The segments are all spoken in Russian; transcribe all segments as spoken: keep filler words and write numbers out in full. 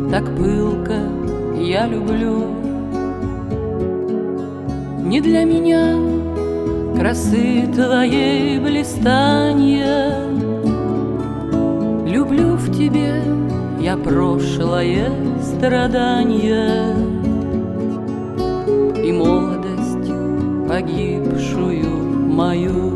так пылко я люблю. Не для меня красы твоей блистанья, люблю в тебе я прошлое страдания и молодость погибшую мою.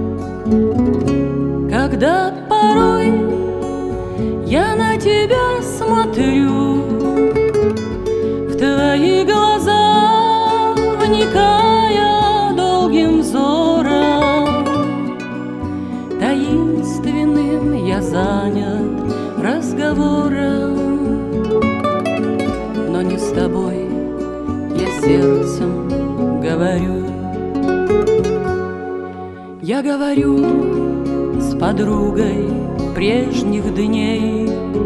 Когда порой я на тебя смотрю, в твои глаза вникая долгим взором, таинственным я занят разговором, но не с тобой я сердцем говорю. Я говорю с подругой прежних дней,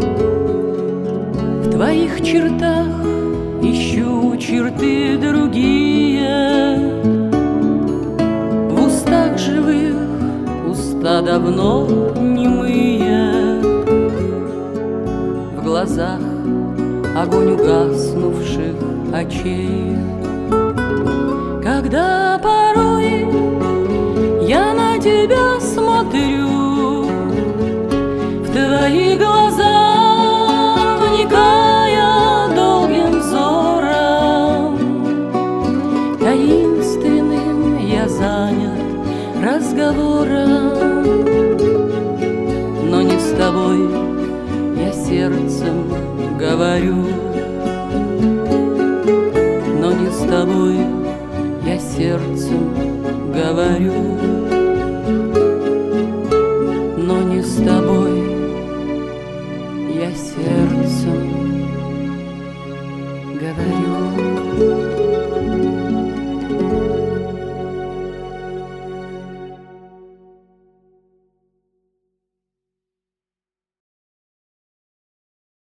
в твоих чертах ищу черты другие, в устах живых уста давно немые, в глазах огонь угаснувших очей. Когда порой я на тебя смотрю, в твои глаза вникая долгим взором, таинственным я занят разговором, но не с тобой я сердцем говорю, но не с тобой я сердцем говорю, но не с тобой я сердцем говорю.